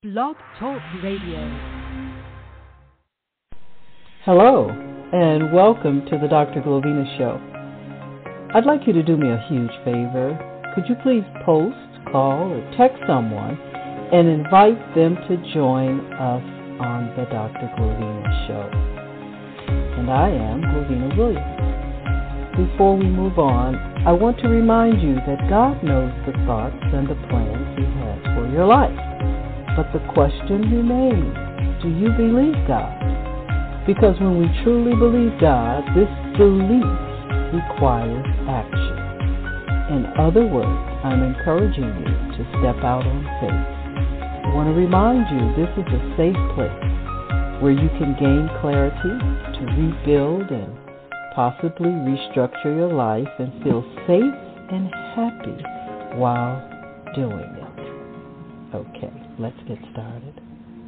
Blog Talk Radio. Hello, and welcome to the Dr. Glovina Show. I'd like you to do me a huge favor. Could you please post, call, or text someone and invite them to join us on the Dr. Glovina Show? And I am Glovina Williams. Before we move on, I want to remind you that God knows the thoughts and the plans He has for your life. But the question remains, do you believe God? Because when we truly believe God, this belief requires action. In other words, I'm encouraging you to step out on faith. I want to remind you this is a safe place where you can gain clarity to rebuild and possibly restructure your life and feel safe and happy while doing it. Okay, let's get started.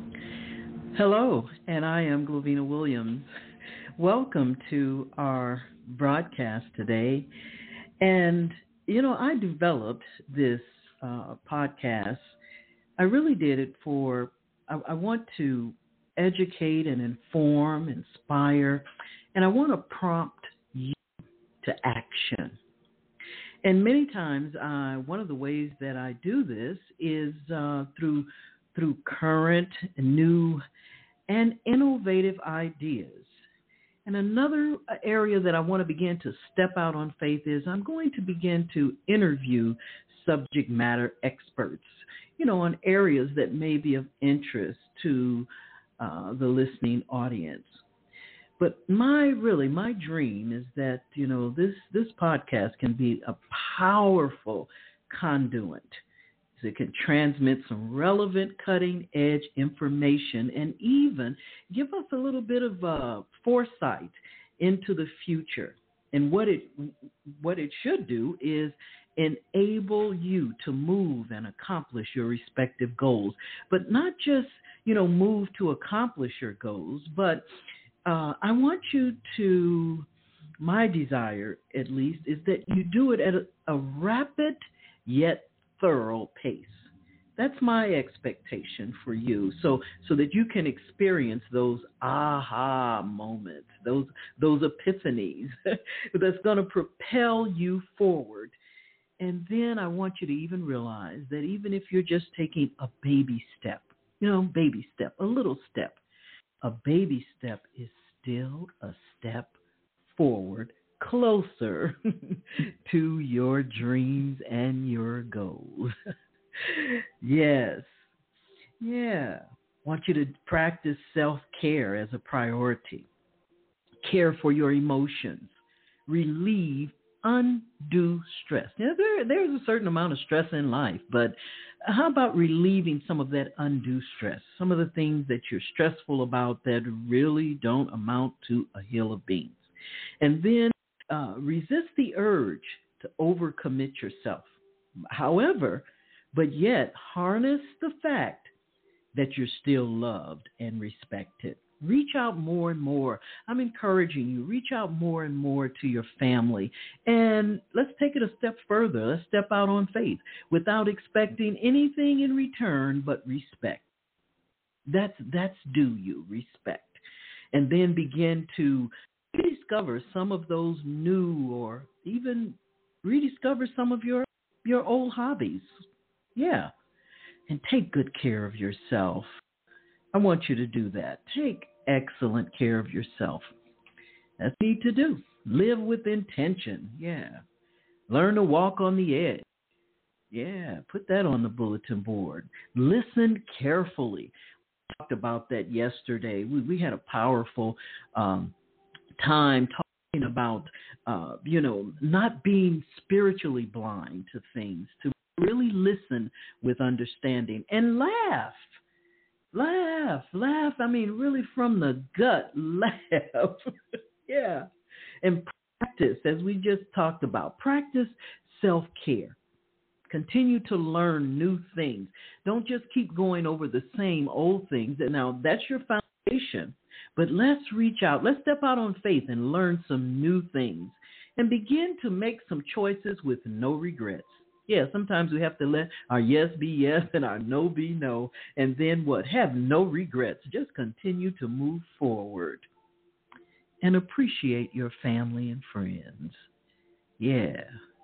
Hello, and I am Glovina Williams. Welcome to our broadcast today. And, I developed this podcast. I really did it I want to educate and inform, inspire, and I want to prompt you to action. And many times, one of the ways that I do this is through current, new, and innovative ideas. And another area that I want to begin to step out on faith is I'm going to begin to interview subject matter experts, on areas that may be of interest to the listening audience. But my dream is that, this podcast can be a powerful conduit. It can transmit some relevant, cutting-edge information and even give us a little bit of foresight into the future. And what it should do is enable you to move and accomplish your respective goals. But not just, move to accomplish your goals, but I want you to, my desire at least, is that you do it at a rapid yet thorough pace. That's my expectation for you, so that you can experience those aha moments, those epiphanies that's going to propel you forward. And then I want you to even realize that even if you're just taking a baby step, a little step, a baby step is still a step forward, closer to your dreams and your goals. Yes. Yeah. I want you to practice self-care as a priority. Care for your emotions. Relieve undue stress. Now, there's a certain amount of stress in life, but how about relieving some of that undue stress, some of the things that you're stressful about that really don't amount to a hill of beans? And then resist the urge to overcommit yourself. However, but yet harness the fact that you're still loved and respected. Reach out more and more. I'm encouraging you, reach out more and more to your family. And let's take it a step further. Let's step out on faith without expecting anything in return but respect. That's due you, respect. And then begin to rediscover some of those new or even rediscover some of your old hobbies. Yeah. And take good care of yourself. I want you to do that. Take excellent care of yourself. That's what you need to do. Live with intention. Yeah. Learn to walk on the edge. Yeah. Put that on the bulletin board. Listen carefully. We talked about that yesterday. We had a powerful time talking about, not being spiritually blind to things, to really listen with understanding and laugh. I mean, really from the gut, laugh. Yeah. And practice, as we just talked about, practice self-care. Continue to learn new things. Don't just keep going over the same old things. Now, that's your foundation. But let's reach out. Let's step out on faith and learn some new things and begin to make some choices with no regrets. Yeah, sometimes we have to let our yes be yes and our no be no. And then what? Have no regrets. Just continue to move forward and appreciate your family and friends. Yeah.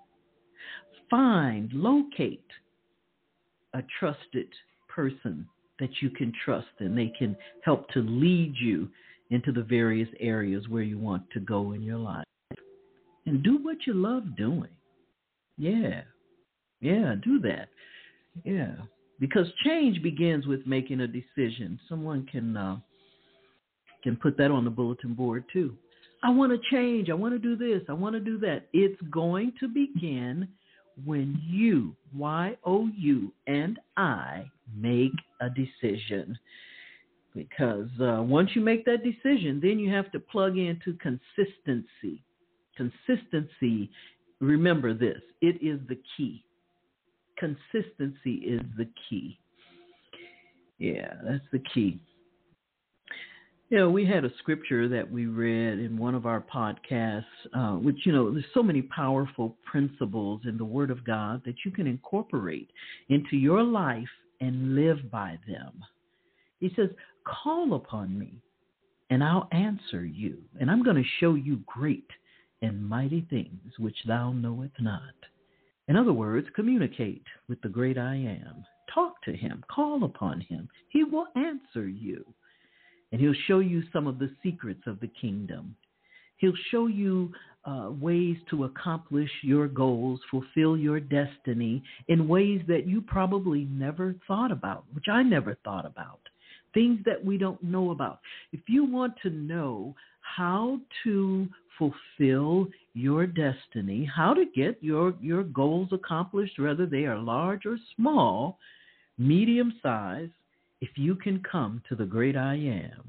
Locate a trusted person that you can trust, and they can help to lead you into the various areas where you want to go in your life. And do what you love doing. Yeah. Yeah, do that. Yeah. Because change begins with making a decision. Someone can put that on the bulletin board too. I want to change. I want to do this. I want to do that. It's going to begin when you, Y-O-U, and I make a decision. Because once you make that decision, then you have to plug into consistency. Consistency, remember this, it is the key. Consistency is the key. Yeah, that's the key. You know, we had a scripture that we read in one of our podcasts, which, there's so many powerful principles in the Word of God that you can incorporate into your life and live by them. He says, call upon me, and I'll answer you, and I'm going to show you great and mighty things which thou knowest not. In other words, communicate with the great I am. Talk to him. Call upon him. He will answer you. And he'll show you some of the secrets of the kingdom. He'll show you ways to accomplish your goals, fulfill your destiny in ways that you probably never thought about, which I never thought about. Things that we don't know about. If you want to know how to fulfill your destiny, how to get your goals accomplished, whether they are large or small, medium size, if you can come to the great I am,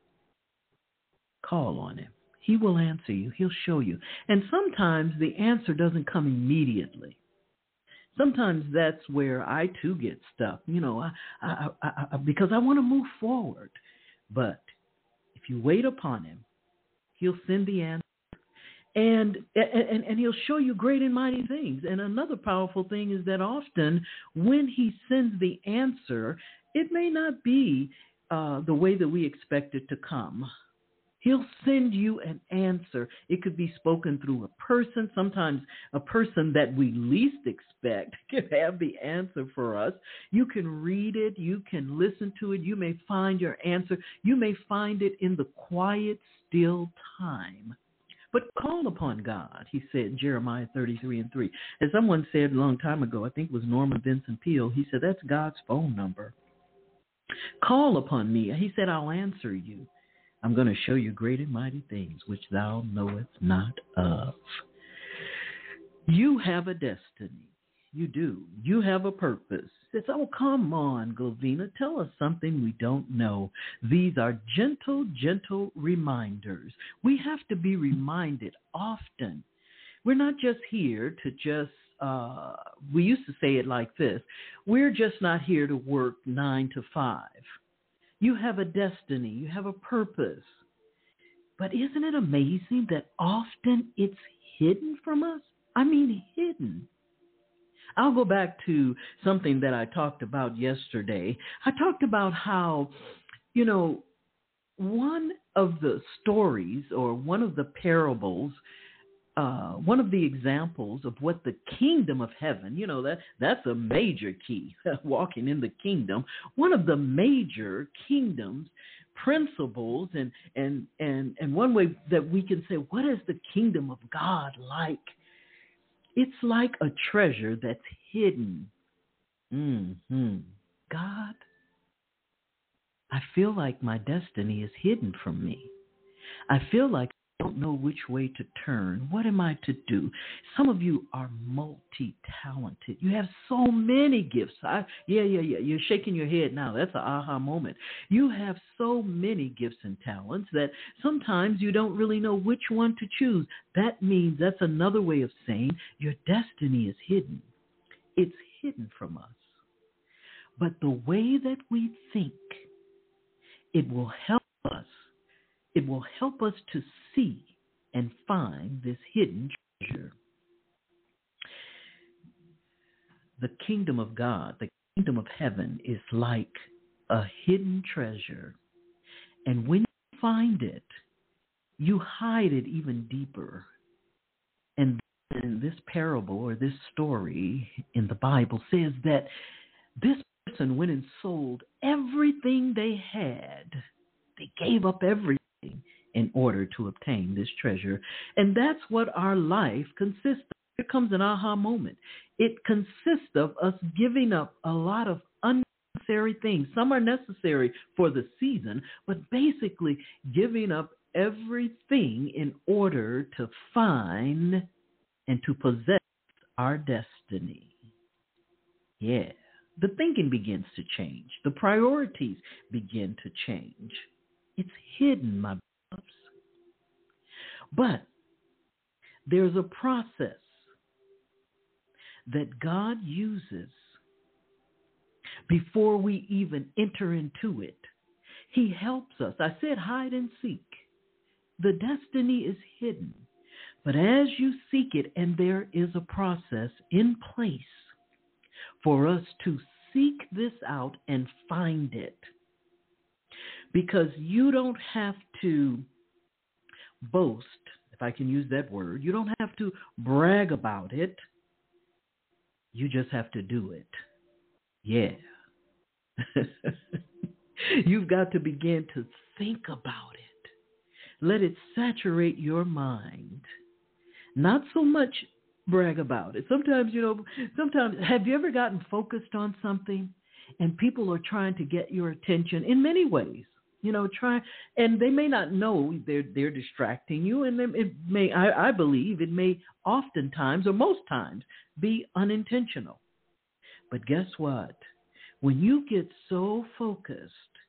call on him. He will answer you. He'll show you. And sometimes the answer doesn't come immediately. Sometimes that's where I too get stuck, because I want to move forward. But if you wait upon him, he'll send the answer. And he'll show you great and mighty things. And another powerful thing is that often when he sends the answer, it may not be the way that we expect it to come. He'll send you an answer. It could be spoken through a person. Sometimes a person that we least expect can have the answer for us. You can read it. You can listen to it. You may find your answer. You may find it in the quiet, still time. But call upon God, he said in Jeremiah 33:3. As someone said a long time ago, I think it was Norman Vincent Peale, he said, that's God's phone number. Call upon me. He said, I'll answer you. I'm going to show you great and mighty things which thou knowest not of. You have a destiny. You do. You have a purpose. It's, oh, come on, Glovina, tell us something we don't know. These are gentle, gentle reminders. We have to be reminded often. We're not just here to just, we used to say it like this, we're just not here to work 9 to 5. You have a destiny. You have a purpose. But isn't it amazing that often it's hidden from us? I mean, hidden. I'll go back to something that I talked about yesterday. I talked about how, one of the stories or one of the parables, one of the examples of what the kingdom of heaven, that's a major key, walking in the kingdom. One of the major kingdoms principles and one way that we can say, what is the kingdom of God like? It's like a treasure that's hidden. God, I feel like my destiny is hidden from me. I feel like I don't know which way to turn. What am I to do? Some of you are multi-talented. You have so many gifts. Yeah. You're shaking your head now. That's an aha moment. You have so many gifts and talents that sometimes you don't really know which one to choose. That means that's another way of saying your destiny is hidden. It's hidden from us. But the way that we think, it will help us. It will help us to see and find this hidden treasure. the kingdom of God, the kingdom of heaven is like a hidden treasure. And when you find it, you hide it even deeper. And then this parable or this story in the Bible says that this person went and sold everything they had. They gave up everything in order to obtain this treasure. And that's what our life consists of. Here comes an aha moment. It consists of us giving up a lot of unnecessary things. Some are necessary for the season, but basically giving up everything in order to find and to possess our destiny. Yeah. The thinking begins to change. The priorities begin to change. It's hidden, my brothers. But there's a process that God uses before we even enter into it. He helps us. I said hide and seek. The destiny is hidden. But as you seek it, and there is a process in place for us to seek this out and find it. Because you don't have to boast, if I can use that word. You don't have to brag about it. You just have to do it. Yeah. You've got to begin to think about it. Let it saturate your mind. Not so much brag about it. Sometimes, have you ever gotten focused on something and people are trying to get your attention in many ways? And they may not know they're distracting you, and it may, I believe, it may oftentimes or most times be unintentional. But guess what? When you get so focused,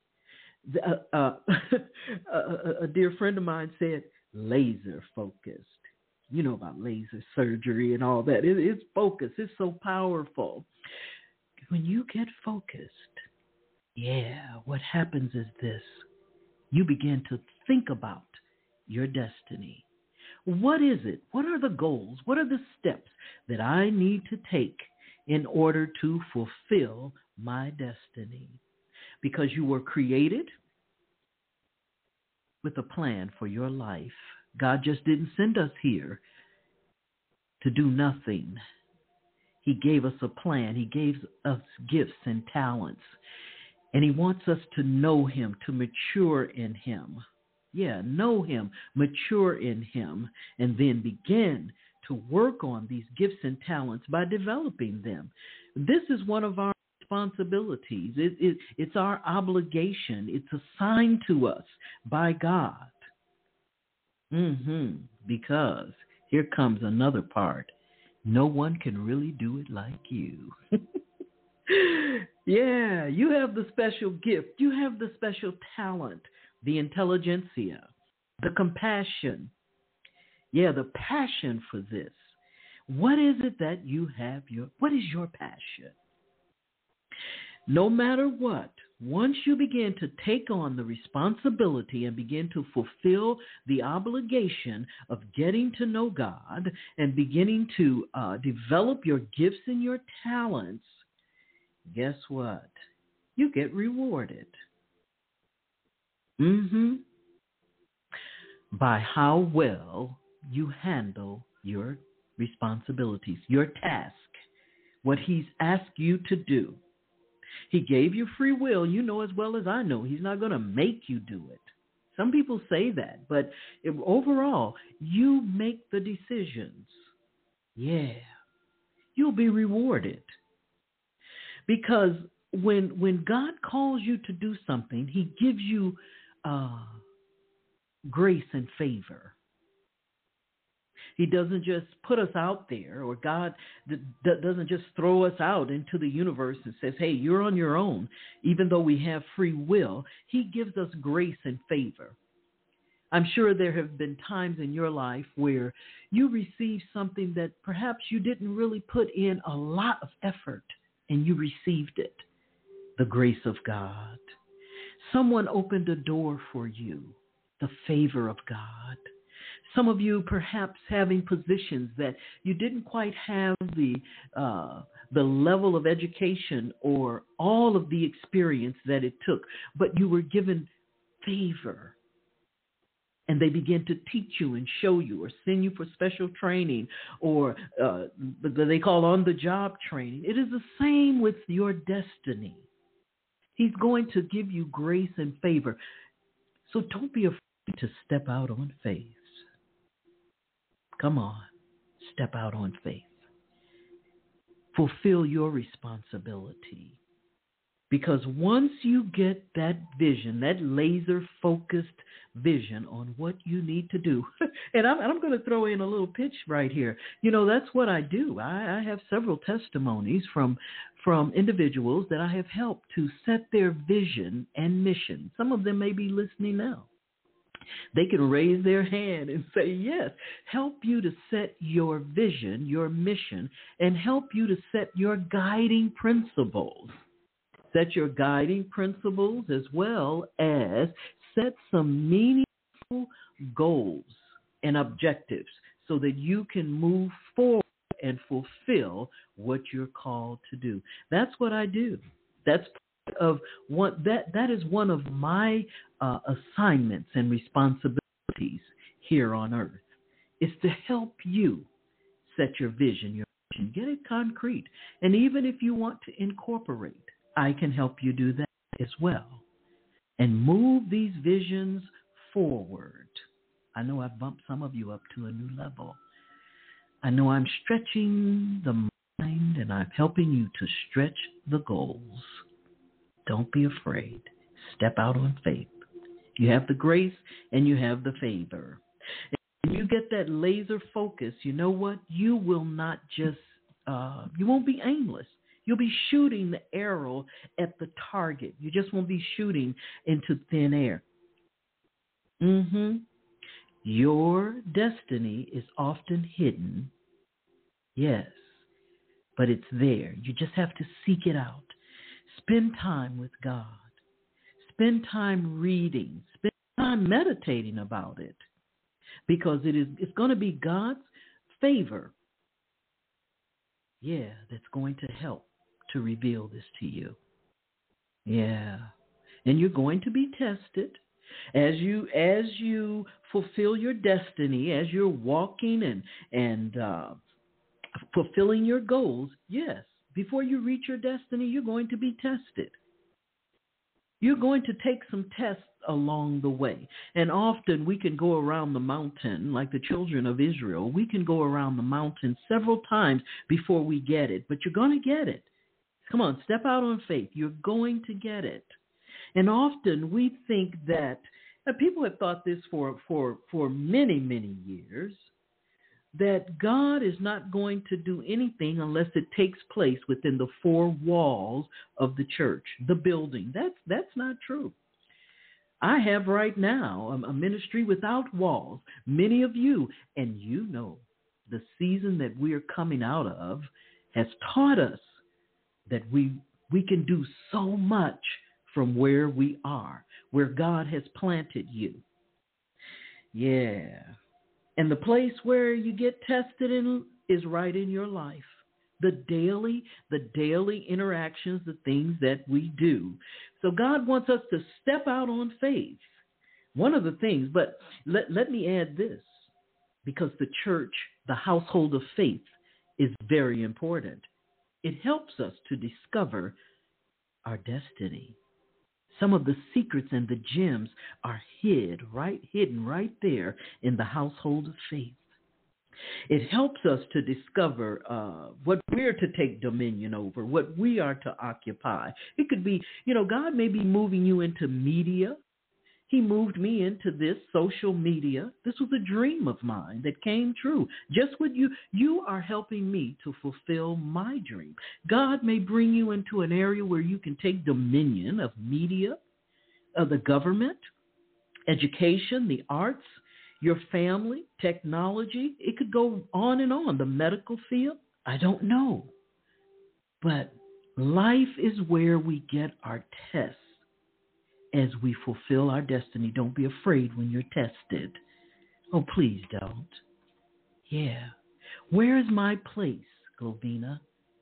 a dear friend of mine said, laser focused. You know about laser surgery and all that. It's focus. It's so powerful. When you get focused, what happens is this. You begin to think about your destiny. What is it? What are the goals? What are the steps that I need to take in order to fulfill my destiny? Because you were created with a plan for your life. God just didn't send us here to do nothing. He gave us a plan. He gave us gifts and talents. And he wants us to know him, to mature in him. Yeah, know him, mature in him, and then begin to work on these gifts and talents by developing them. This is one of our responsibilities. It's our obligation. It's assigned to us by God. Because here comes another part. No one can really do it like you. Yeah, you have the special gift. You have the special talent, the intelligentsia, the compassion. Yeah, the passion for this. What is it that you have? What is your passion? No matter what, once you begin to take on the responsibility and begin to fulfill the obligation of getting to know God and beginning to develop your gifts and your talents, guess what? You get rewarded. By how well you handle your responsibilities, your task, what he's asked you to do. He gave you free will. You know as well as I know he's not going to make you do it. Some people say that, but overall, you make the decisions. Yeah, you'll be rewarded. Because when God calls you to do something, he gives you grace and favor. He doesn't just put us out there, or God doesn't just throw us out into the universe and says, hey, you're on your own. Even though we have free will, he gives us grace and favor. I'm sure there have been times in your life where you received something that perhaps you didn't really put in a lot of effort, and you received it. The grace of God. Someone opened a door for you. The favor of God. Some of you perhaps having positions that you didn't quite have the the level of education or all of the experience that it took, but you were given favor. And they begin to teach you and show you or send you for special training or they call on-the-job training. It is the same with your destiny. He's going to give you grace and favor. So don't be afraid to step out on faith. Come on, step out on faith. Fulfill your responsibility. Because once you get that vision, that laser-focused vision on what you need to do, and I'm going to throw in a little pitch right here. You know, that's what I do. I have several testimonies from individuals that I have helped to set their vision and mission. Some of them may be listening now. They can raise their hand and say, yes, help you to set your vision, your mission, and help you to set your guiding principles. Set your guiding principles as well as set some meaningful goals and objectives so that you can move forward and fulfill what you're called to do. That's what I do. That's part of what that is one of my assignments and responsibilities here on earth, is to help you set your vision, your mission, get it concrete. And even if you want to incorporate, I can help you do that as well and move these visions forward. I know I've bumped some of you up to a new level. I know I'm stretching the mind and I'm helping you to stretch the goals. Don't be afraid. Step out on faith. You have the grace and you have the favor. And you get that laser focus, you know what? You will not just, you won't be aimless. You'll be shooting the arrow at the target. You just won't be shooting into thin air. Your destiny is often hidden, yes, but it's there. You just have to seek it out. Spend time with God. Spend time reading. Spend time meditating about it, because it's going to be God's favor, yeah, that's going to help to reveal this to you. Yeah. And you're going to be tested as you fulfill your destiny, as you're walking and fulfilling your goals. Yes. Before you reach your destiny, you're going to be tested. You're going to take some tests along the way. And often we can go around the mountain, like the children of Israel. We can go around the mountain several times before we get it, but you're going to get it. Come on, step out on faith. You're going to get it. And often we think that, people have thought this for many, many years, that God is not going to do anything unless it takes place within the four walls of the church, the building. That's not true. I have right now a ministry without walls. Many of you, and you know, the season that we are coming out of has taught us that we can do so much from where we are, where God has planted you. Yeah. And the place where you get tested in is right in your life. The daily interactions, the things that we do. So God wants us to step out on faith. One of the things, but let me add this, because the church, the household of faith, is very important. It helps us to discover our destiny. Some of the secrets and the gems are hidden right there in the household of faith. It helps us to discover what we're to take dominion over, what we are to occupy. It could be, God may be moving you into media. He moved me into this social media. This was a dream of mine that came true. Just what you are helping me to fulfill my dream. God may bring you into an area where you can take dominion of media, of the government, education, the arts, your family, technology. It could go on and on. The medical field, I don't know. But life is where we get our tests. As we fulfill our destiny, don't be afraid when you're tested. Oh, please don't. Yeah. Where is my place, Glovina,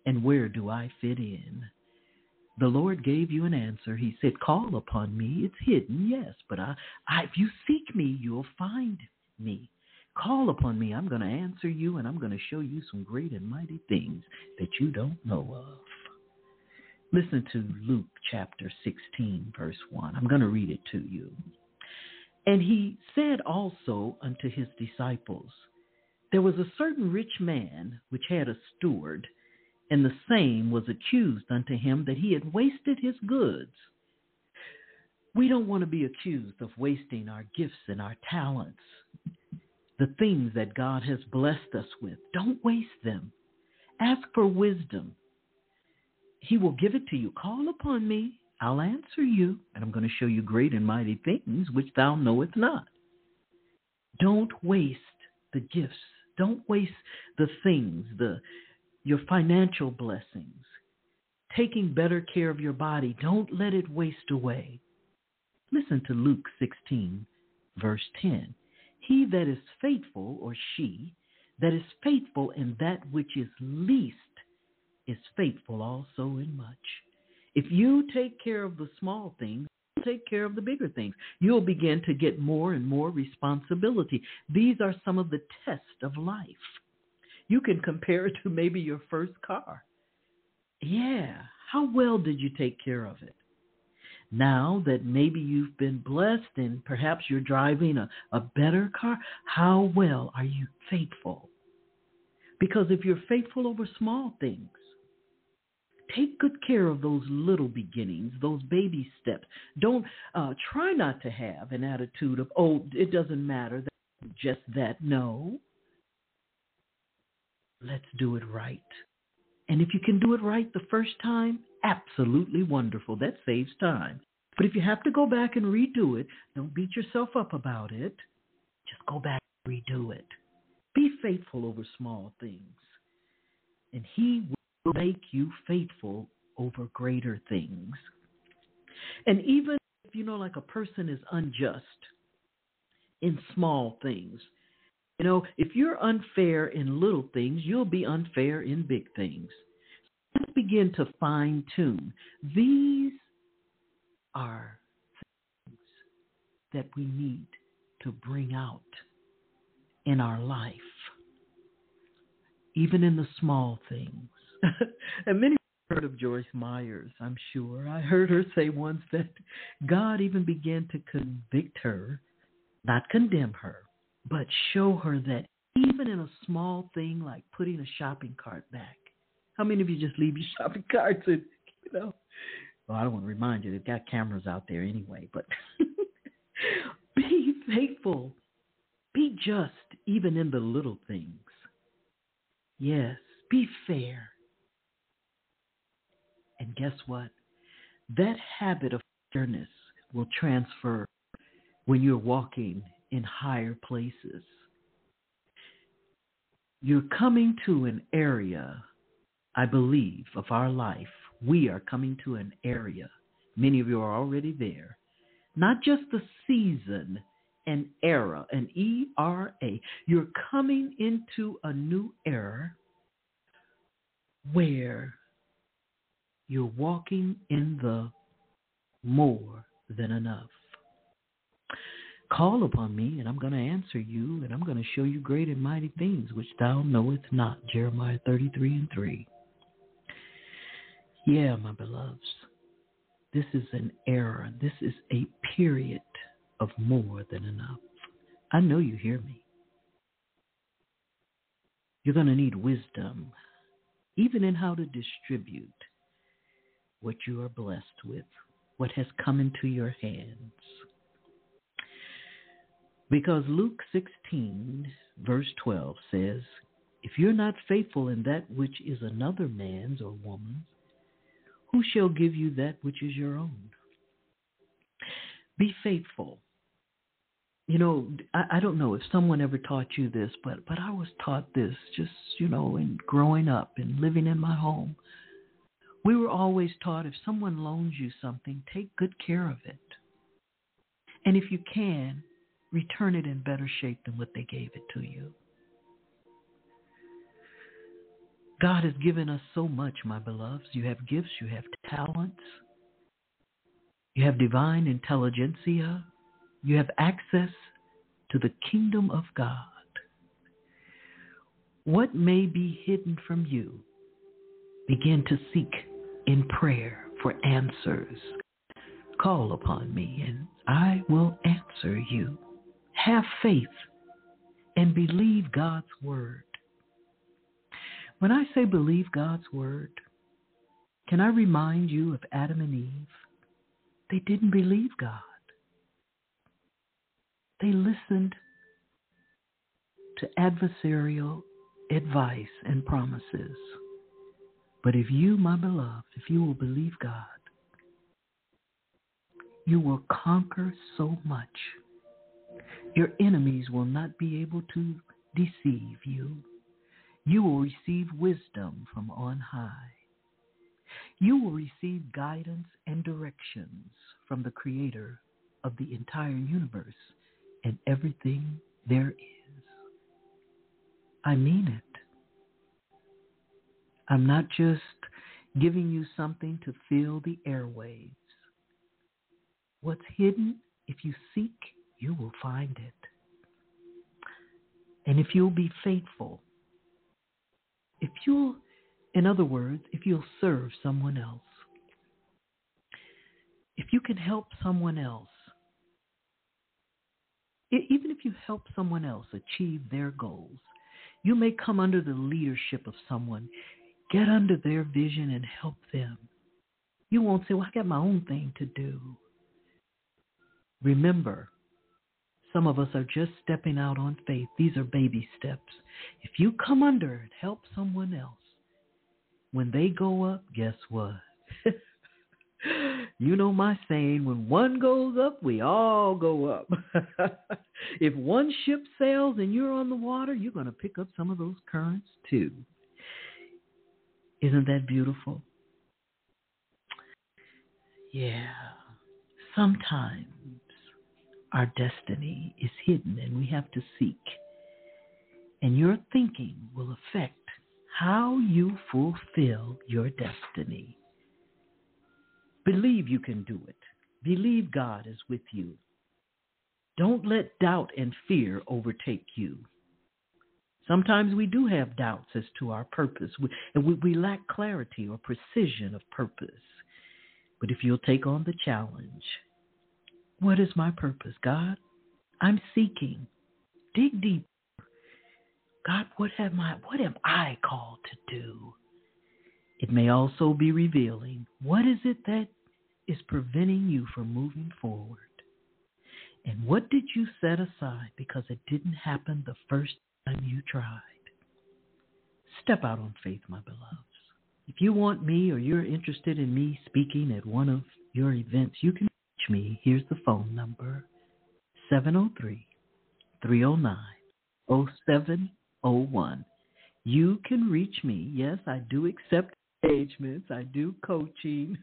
And where do I fit in? The Lord gave you an answer. He said, call upon me. It's hidden, yes, but if you seek me, you'll find me. Call upon me. I'm going to answer you, and I'm going to show you some great and mighty things that you don't know of. Listen to Luke chapter 16, verse 1. I'm going to read it to you. And he said also unto his disciples, there was a certain rich man which had a steward, and the same was accused unto him that he had wasted his goods. We don't want to be accused of wasting our gifts and our talents, the things that God has blessed us with. Don't waste them. Ask for wisdom. He will give it to you. Call upon me. I'll answer you, and I'm going to show you great and mighty things which thou knowest not. Don't waste the gifts. Don't waste the things, your financial blessings. Taking better care of your body. Don't let it waste away. Listen to Luke 16, verse 10. He that is faithful, or she, that is faithful in that which is least, is faithful also in much. If you take care of the small things, take care of the bigger things. You'll begin to get more and more responsibility. These are some of the tests of life. You can compare it to maybe your first car. Yeah, how well did you take care of it? Now that maybe you've been blessed and perhaps you're driving a better car, how well are you faithful? Because if you're faithful over small things, take good care of those little beginnings, those baby steps. Don't try not to have an attitude of, oh, it doesn't matter, just that. No. Let's do it right. And if you can do it right the first time, absolutely wonderful. That saves time. But if you have to go back and redo it, don't beat yourself up about it. Just go back and redo it. Be faithful over small things. And he will make you faithful over greater things. And even if, like a person is unjust in small things, if you're unfair in little things, you'll be unfair in big things. Let's begin to fine tune. These are things that we need to bring out in our life, even in the small things. And many have heard of Joyce Myers, I'm sure. I heard her say once that God even began to convict her, not condemn her, but show her that even in a small thing like putting a shopping cart back. How many of you just leave your shopping carts and, well, I don't want to remind you, they've got cameras out there anyway, but be faithful. Be just even in the little things. Yes, be fair. And guess what? That habit of fairness will transfer when you're walking in higher places. You're coming to an area, I believe, of our life. We are coming to an area. Many of you are already there. Not just the season, an era, an E-R-A. You're coming into a new era where you're walking in the more than enough. Call upon me, and I'm going to answer you, and I'm going to show you great and mighty things which thou knowest not. Jeremiah 33:3. Yeah, my beloveds, this is an era. This is a period of more than enough. I know you hear me. You're going to need wisdom, even in how to distribute what you are blessed with, what has come into your hands. Because Luke 16, verse 12 says, if you're not faithful in that which is another man's or woman's, who shall give you that which is your own? Be faithful. I don't know if someone ever taught you this, but I was taught this just, in growing up and living in my home. We were always taught if someone loans you something, take good care of it. And if you can, return it in better shape than what they gave it to you. God has given us so much, my beloveds. You have gifts, you have talents, you have divine intelligentsia, you have access to the kingdom of God. What may be hidden from you, begin to seek in prayer for answers. Call upon me and I will answer you. Have faith and believe God's word. When I say believe God's word, can I remind you of Adam and Eve? They didn't believe God. They listened to adversarial advice and promises. But if you, my beloved, if you will believe God, you will conquer so much. Your enemies will not be able to deceive you. You will receive wisdom from on high. You will receive guidance and directions from the Creator of the entire universe and everything there is. I mean it. I'm not just giving you something to fill the airwaves. What's hidden, if you seek, you will find it. And if you'll be faithful, in other words, if you'll serve someone else, if you can help someone else, even if you help someone else achieve their goals, you may come under the leadership of someone, get under their vision and help them. You won't say, well, I got my own thing to do. Remember, some of us are just stepping out on faith. These are baby steps. If you come under and help someone else, when they go up, guess what? You know my saying, when one goes up, we all go up. If one ship sails and you're on the water, you're going to pick up some of those currents too. Isn't that beautiful? Yeah. Sometimes our destiny is hidden and we have to seek. And your thinking will affect how you fulfill your destiny. Believe you can do it. Believe God is with you. Don't let doubt and fear overtake you. Sometimes we do have doubts as to our purpose, and we lack clarity or precision of purpose. But if you'll take on the challenge, what is my purpose, God? I'm seeking. Dig deep. God, what am I called to do? It may also be revealing, what is it that is preventing you from moving forward? And what did you set aside because it didn't happen the first time you tried? Step out on faith, my beloveds. If you want me or you're interested in me speaking at one of your events, you can reach me. Here's the phone number, 703-309-0701. You can reach me. Yes, I do accept engagements. I do coaching.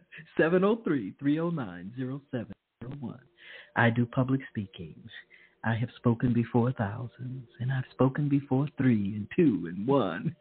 703-309-0701. I do public speaking. I have spoken before thousands, and I've spoken before 3 and 2 and 1.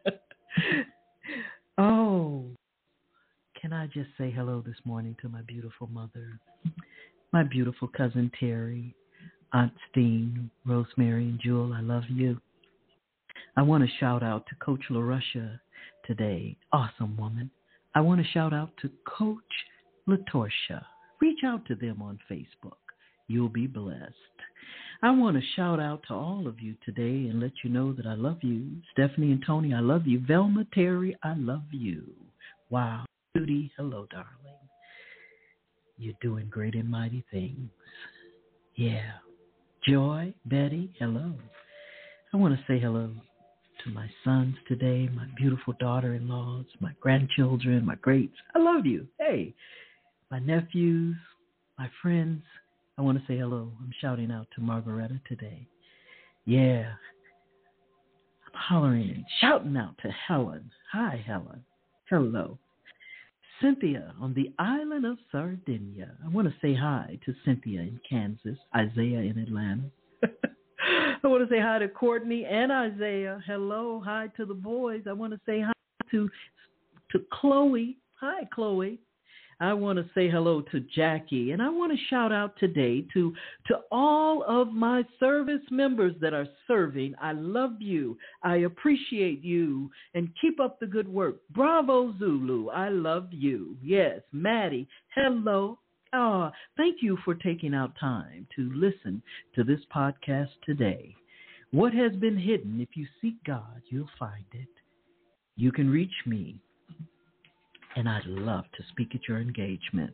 Oh, can I just say hello this morning to my beautiful mother, my beautiful cousin Terry, Aunt Steen, Rosemary, and Jewel. I love you. I want to shout out to Coach LaRusha today. Awesome woman. I want to shout out to Coach LaTorsha. Reach out to them on Facebook. You'll be blessed. I want to shout out to all of you today and let you know that I love you. Stephanie and Tony, I love you. Velma, Terry, I love you. Wow. Judy, hello, darling. You're doing great and mighty things. Yeah. Joy, Betty, hello. I want to say hello to my sons today, my beautiful daughter-in-laws, my grandchildren, my greats. I love you. Hey, my nephews, my friends. I want to say hello. I'm shouting out to Margaretta today. Yeah. I'm hollering and shouting out to Helen. Hi, Helen. Hello. Cynthia on the island of Sardinia. I want to say hi to Cynthia in Kansas, Isaiah in Atlanta. I want to say hi to Courtney and Isaiah. Hello. Hi to the boys. I want to say hi to Chloe. Hi, Chloe. I want to say hello to Jackie, and I want to shout out today to all of my service members that are serving. I love you. I appreciate you, and keep up the good work. Bravo, Zulu. I love you. Yes, Maddie. Hello. Thank you for taking out time to listen to this podcast today. What has been hidden? If you seek God, you'll find it. You can reach me, and I'd love to speak at your engagement.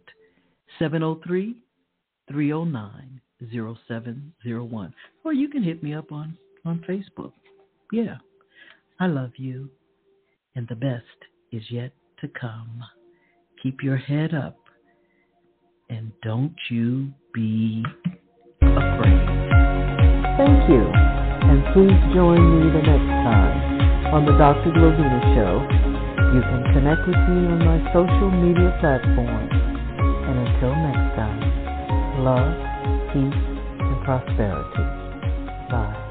703-309-0701. Or you can hit me up on Facebook. Yeah, I love you, and the best is yet to come. Keep your head up, and don't you be afraid. Thank you, and please join me the next time on the Dr. Glovina Show. You can connect with me on my social media platforms. And until next time, love, peace, and prosperity. Bye.